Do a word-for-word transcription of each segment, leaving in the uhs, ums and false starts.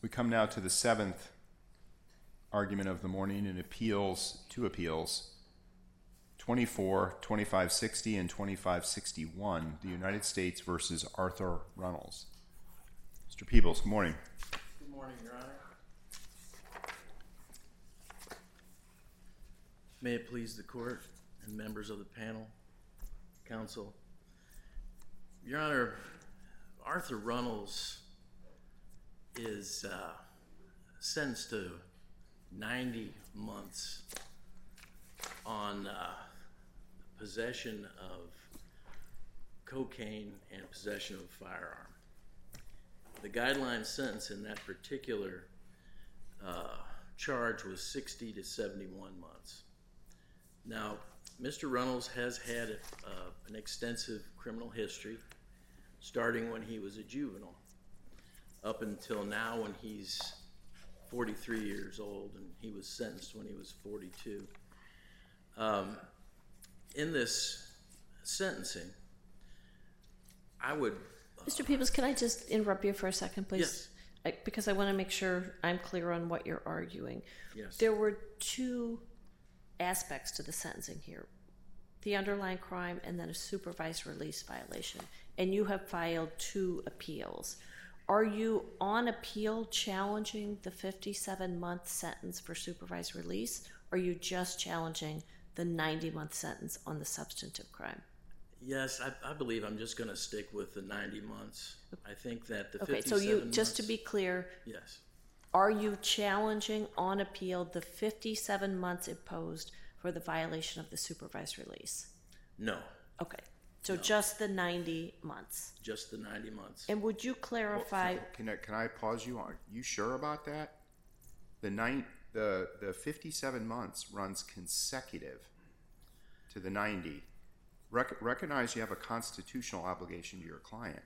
We come now to the seventh argument of the morning in appeals, two appeals, twenty-four, twenty-five sixty and twenty-five sixty-one, the United States versus Arthur Runnels. Mister Peebles, good morning. Good morning, Your Honor. May it please the court and members of the panel, counsel. Your Honor, Arthur Runnels is uh, sentenced to ninety months on uh, possession of cocaine and possession of a firearm. The guideline sentence in that particular uh, charge was sixty to seventy-one months. Now, Mister Runnels has had a, uh, an extensive criminal history, starting when he was a juvenile, up until now when he's forty-three years old, and he was sentenced when he was forty-two. Um, in this sentencing, I would... Uh, Mister Peebles, can I just interrupt you for a second, please? Yes. I, because I want to make sure I'm clear on what you're arguing. Yes. There were two aspects to the sentencing here, the underlying crime and then a supervised release violation, and you have filed two appeals. Are you on appeal challenging the fifty-seven month sentence for supervised release, or are you just challenging the ninety month sentence on the substantive crime? Yes, I, I believe I'm just going to stick with the ninety months. I think that the okay, fifty-seven so you months, just to be clear, yes. Are you challenging on appeal the fifty-seven months imposed for the violation of the supervised release? No. Okay. So No. just the ninety months. Just the ninety months. And would you clarify? Well, can, I, can I pause you? Are you sure about that? The nine, the the fifty-seven months runs consecutive to the ninety. Rec- recognize you have a constitutional obligation to your client.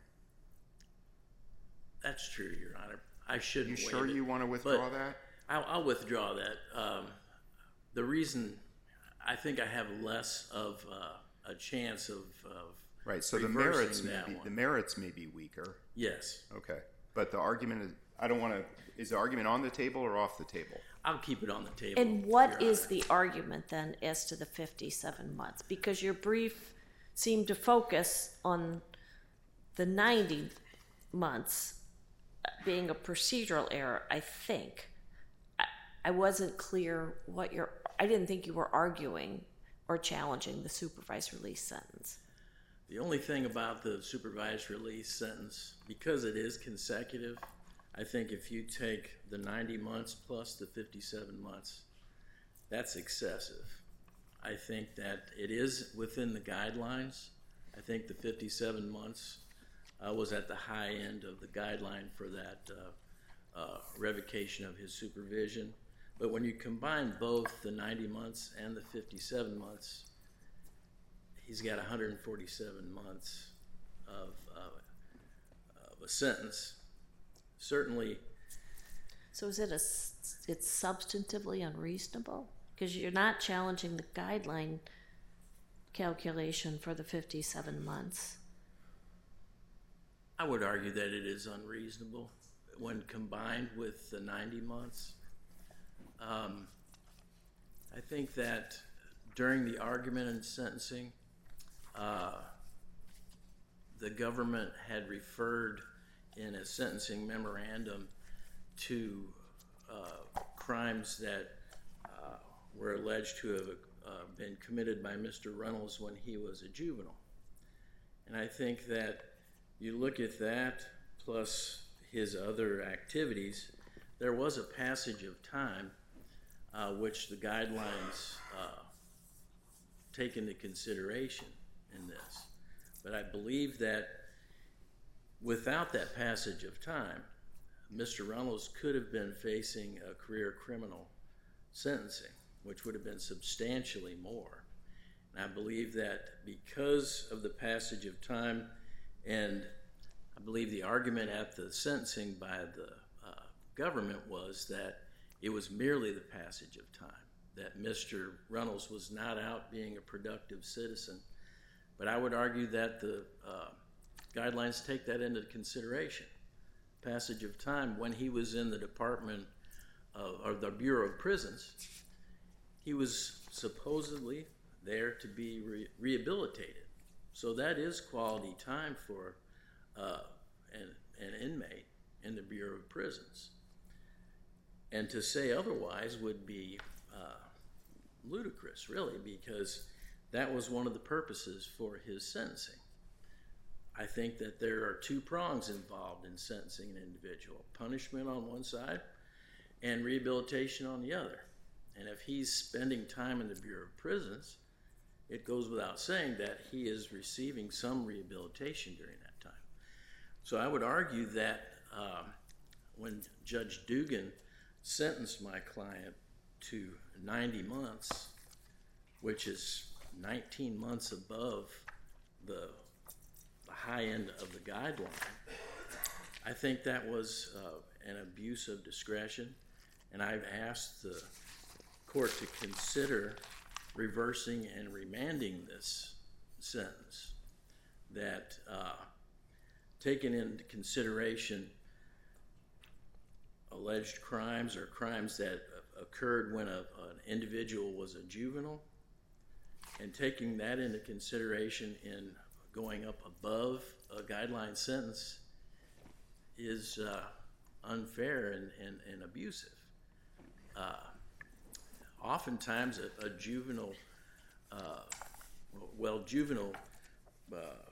That's true, Your Honor. I shouldn't. You waive sure it, you want to withdraw that? I'll, I'll withdraw that. Um, the reason I think I have less of uh, a chance of, of right. So the reversing merits may that be, one. the merits may be weaker. Yes. Okay, but the argument is I don't want to. Is the argument on the table or off the table? I'll keep it on the table. And what Your is Honor. the argument then as to the fifty-seven months? Because your brief seemed to focus on the ninety months being a procedural error, I think. I, I wasn't clear what you're... I didn't think you were arguing or challenging the supervised release sentence. The only thing about the supervised release sentence, because it is consecutive, I think if you take the ninety months plus the fifty-seven months, that's excessive. I think that it is within the guidelines. I think the fifty-seven months uh, was at the high end of the guideline for that uh, uh, revocation of his supervision. But when you combine both the ninety months and the fifty-seven months, he's got one hundred forty-seven months of, uh, of a sentence. Certainly. So is it a, it's substantively unreasonable? Because you're not challenging the guideline calculation for the fifty-seven months. I would argue that it is unreasonable when combined with the ninety months. Um, I think that during the argument and sentencing, uh, the government had referred in a sentencing memorandum to uh, crimes that uh, were alleged to have uh, been committed by Mister Runnels when he was a juvenile. And I think that you look at that plus his other activities, there was a passage of time uh, which the guidelines uh, take into consideration in this. But I believe that without that passage of time, Mister Runnels could have been facing a career criminal sentencing, which would have been substantially more. And I believe that because of the passage of time, and I believe the argument at the sentencing by the uh, government was that it was merely the passage of time, that Mister Runnels was not out being a productive citizen. But I would argue that the uh, guidelines take that into consideration, passage of time, when he was in the Department of, or the Bureau of Prisons, he was supposedly there to be re- rehabilitated. So that is quality time for uh, an, an inmate in the Bureau of Prisons. And to say otherwise would be uh, ludicrous, really, because that was one of the purposes for his sentencing. I think that there are two prongs involved in sentencing an individual: punishment on one side and rehabilitation on the other. And if he's spending time in the Bureau of Prisons, it goes without saying that he is receiving some rehabilitation during that time. So I would argue that um, when Judge Dugan sentenced my client to ninety months, which is nineteen months above the, the high end of the guideline, I think that was uh, an abuse of discretion, and I've asked the court to consider reversing and remanding this sentence, that uh, taking into consideration alleged crimes or crimes that occurred when a, an individual was a juvenile, and taking that into consideration in going up above a guideline sentence is uh, unfair and, and, and abusive. Uh, oftentimes a, a juvenile, uh, well, juvenile uh,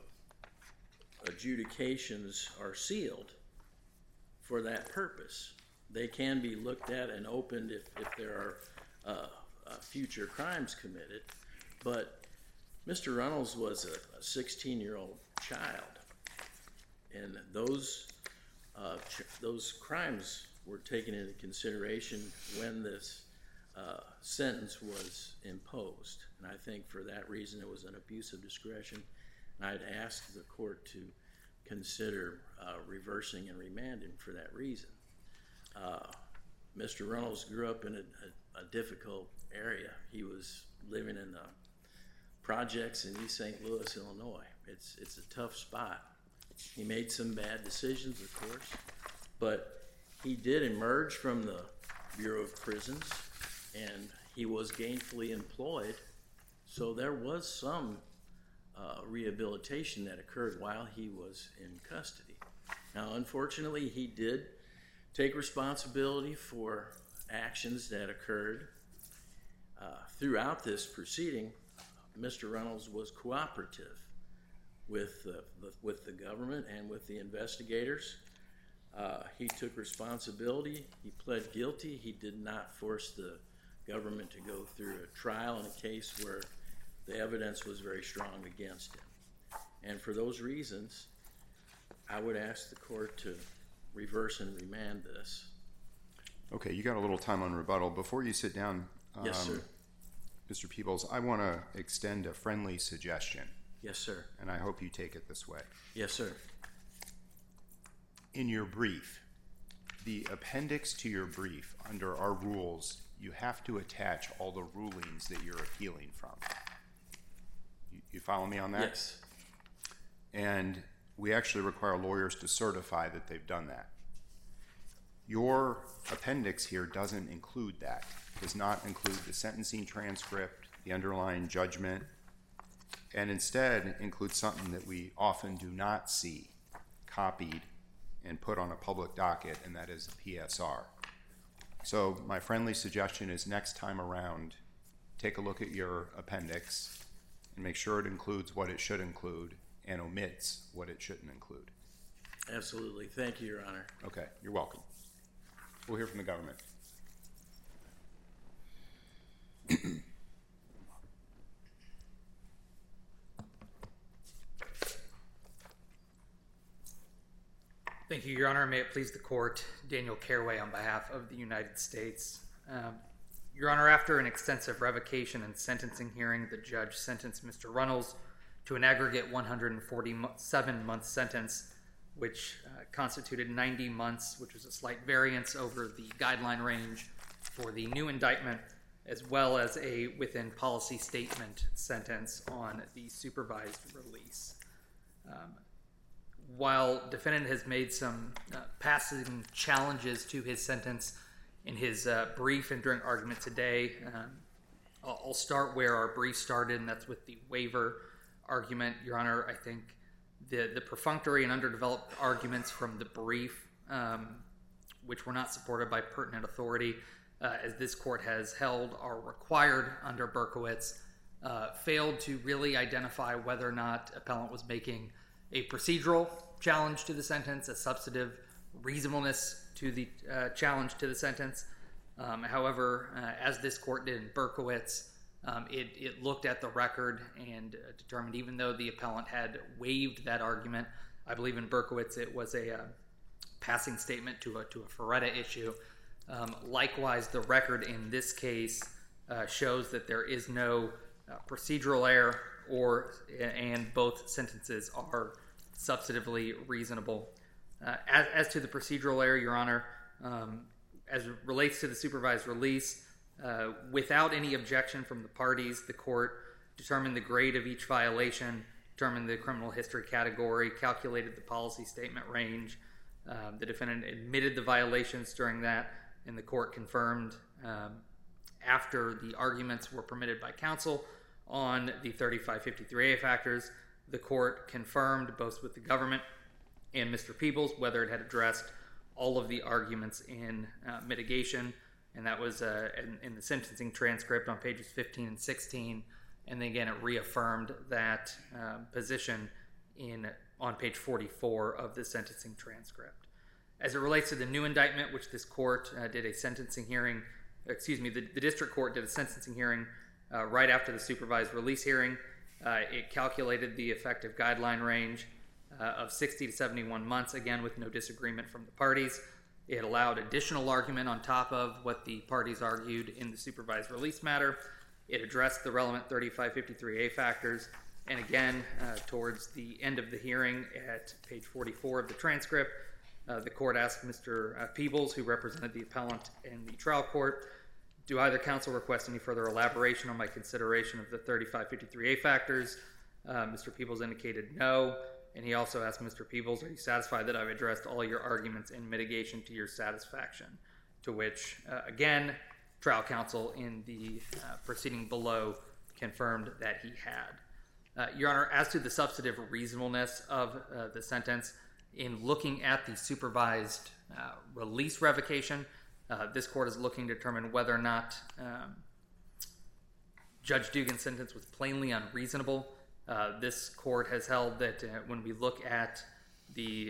adjudications are sealed for that purpose. They can be looked at and opened if, if there are uh, uh, future crimes committed, but Mister Runnels was a sixteen-year-old child, and those uh, ch- those crimes were taken into consideration when this uh, sentence was imposed. And I think for that reason it was an abuse of discretion. And I'd ask the court to consider uh, reversing and remanding for that reason. Uh, Mister Runnels grew up in a, a, a difficult area. He was living in the projects in East Saint Louis, Illinois. It's it's a tough spot. He made some bad decisions, of course, but he did emerge from the Bureau of Prisons, and he was gainfully employed, so there was some uh, rehabilitation that occurred while he was in custody. Now, unfortunately, he did take responsibility for actions that occurred. Uh, throughout this proceeding, Mister Runnels was cooperative with the, the, with the government and with the investigators. Uh, he took responsibility. He pled guilty. He did not force the government to go through a trial in a case where the evidence was very strong against him. And for those reasons, I would ask the court to reverse and remand this. Okay, you got a little time on rebuttal. Before you sit down, um, Yes, sir. Mister Peebles, I want to extend a friendly suggestion, Yes, sir. and I hope you take it this way. Yes, sir. In your brief, the appendix to your brief, under our rules, you have to attach all the rulings that you're appealing from. You, you follow me on that? Yes. And we actually require lawyers to certify that they've done that. Your appendix here doesn't include that, does not include the sentencing transcript, the underlying judgment, and instead includes something that we often do not see copied and put on a public docket, and that is a P S R. So my friendly suggestion is next time around, take a look at your appendix and make sure it includes what it should include and omits what it shouldn't include. Absolutely. Thank you, Your Honor. Okay, you're welcome. We'll hear from the government. Thank you, Your Honor. May it please the court, Daniel Caraway on behalf of the United States. Um, Your Honor, after an extensive revocation and sentencing hearing, the judge sentenced Mister Runnels to an aggregate one hundred forty-seven month sentence, which uh, constituted ninety months, which was a slight variance over the guideline range for the new indictment, as well as a within policy statement sentence on the supervised release. Um, while defendant has made some uh, passing challenges to his sentence in his uh, brief and during argument today, um, I'll, I'll start where our brief started, and that's with the waiver argument. Your Honor, I think the, the perfunctory and underdeveloped arguments from the brief, um, which were not supported by pertinent authority, uh, as this court has held, are required under Berkowitz, uh, failed to really identify whether or not appellant was making a procedural challenge to the sentence, a substantive reasonableness to the uh, challenge to the sentence. Um, however, uh, as this court did in Berkowitz, um, it, it looked at the record and uh, determined, even though the appellant had waived that argument, I believe in Berkowitz it was a uh, passing statement to a, to a Ferretta issue. Um, likewise, the record in this case uh, shows that there is no uh, procedural error, or and both sentences are substantively reasonable. Uh, as, as to the procedural error, Your Honor, um, as it relates to the supervised release, uh, without any objection from the parties, the court determined the grade of each violation, determined the criminal history category, calculated the policy statement range. Um, the defendant admitted the violations during that, and the court confirmed um, after the arguments were permitted by counsel on the thirty-five fifty-three A factors. The court confirmed both with the government and Mister Peebles whether it had addressed all of the arguments in uh, mitigation, and that was uh, in, in the sentencing transcript on pages fifteen and sixteen, and then again it reaffirmed that uh, position in on page forty-four of the sentencing transcript. As it relates to the new indictment, which this court uh, did a sentencing hearing, excuse me, the, the district court did a sentencing hearing uh, right after the supervised release hearing. Uh, it calculated the effective guideline range uh, of sixty to seventy-one months, again with no disagreement from the parties. It allowed additional argument on top of what the parties argued in the supervised release matter. It addressed the relevant thirty-five fifty-three A factors, and again, uh, towards the end of the hearing at page forty-four of the transcript, uh, the court asked Mister Uh, Peebles, who represented the appellant in the trial court, do either counsel request any further elaboration on my consideration of the thirty-five fifty-three A factors? Uh, Mister Peebles indicated no, and he also asked Mister Peebles, are you satisfied that I've addressed all your arguments in mitigation to your satisfaction? To which, uh, again, trial counsel in the uh, proceeding below confirmed that he had. Uh, Your Honor, as to the substantive reasonableness of uh, the sentence, in looking at the supervised uh, release revocation, uh, this court is looking to determine whether or not um, Judge Dugan's sentence was plainly unreasonable. Uh, this court has held that uh, when we look at the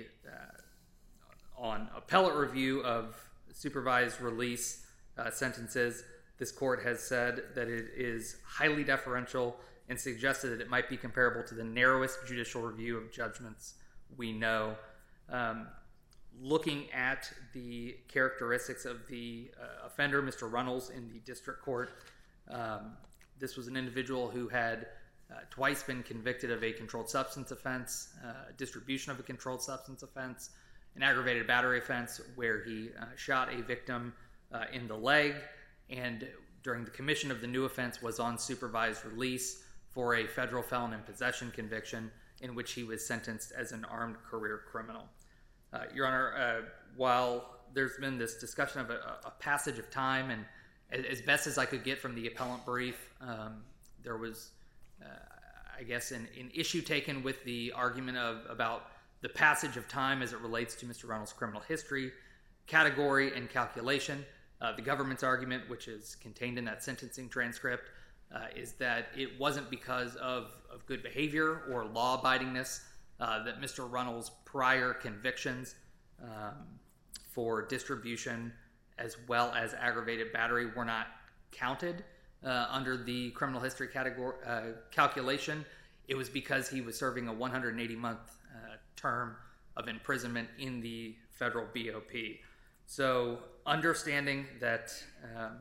uh, on appellate review of supervised release uh, sentences, this court has said that it is highly deferential and suggested that it might be comparable to the narrowest judicial review of judgments we know. Um, looking at the characteristics of the uh, offender, Mister Runnels, in the district court, um, this was an individual who had uh, twice been convicted of a controlled substance offense, uh, distribution of a controlled substance offense, an aggravated battery offense where he uh, shot a victim uh, in the leg, and during the commission of the new offense was on supervised release for a federal felon in possession conviction in which he was sentenced as an armed career criminal. Uh, Your Honor, uh, while there's been this discussion of a, a passage of time, and as best as I could get from the appellant brief, um, there was, uh, I guess, an, an issue taken with the argument of about the passage of time as it relates to Mister Runnels' criminal history category and calculation. Uh, the government's argument, which is contained in that sentencing transcript, uh, is that it wasn't because of, of good behavior or law-abidingness uh, that Mister Runnels' prior convictions um, for distribution as well as aggravated battery were not counted uh, under the criminal history category uh, calculation. It was because he was serving a one hundred eighty month uh, term of imprisonment in the federal B O P. So understanding that um,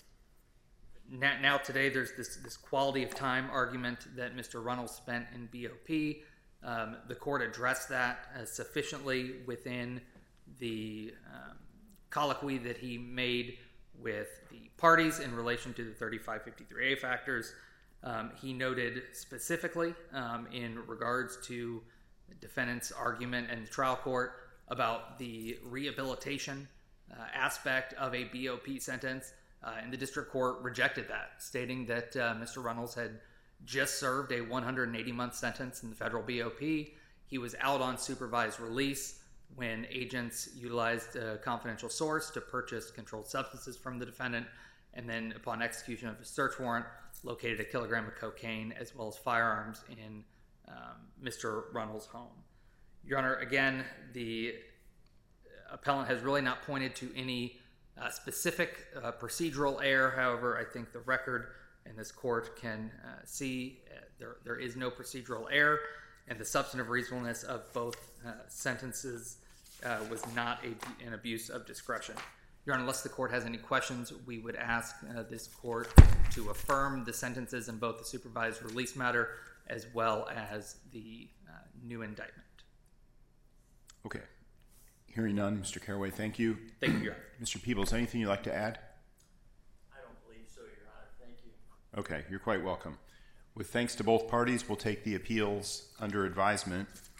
now, now today there's this, this quality of time argument that Mister Runnels spent in B O P. Um, the court addressed that uh, sufficiently within the um, colloquy that he made with the parties in relation to the thirty-five fifty-three A factors. Um, he noted specifically um, in regards to defendant's argument in the trial court about the rehabilitation uh, aspect of a B O P sentence, uh, and the district court rejected that, stating that uh, Mister Runnels had just served a one hundred eighty month sentence in the federal B O P. He was out on supervised release when agents utilized a confidential source to purchase controlled substances from the defendant, and then upon execution of a search warrant, located a kilogram of cocaine as well as firearms in um, Mister Runnels' home. Your Honor, again, the appellant has really not pointed to any uh, specific uh, procedural error. However, I think the record in this court can uh, see uh, there, there is no procedural error, and the substantive reasonableness of both uh, sentences uh, was not a, an abuse of discretion. Your Honor, unless the court has any questions, we would ask uh, this court to affirm the sentences in both the supervised release matter as well as the uh, new indictment. Okay. Hearing none, Mister Caraway, thank you. Thank you, Your Honor. Mister Peebles, anything you'd like to add? I don't believe so, Your Honor. Thank you. Okay, you're quite welcome. With thanks to both parties, we'll take the appeals under advisement.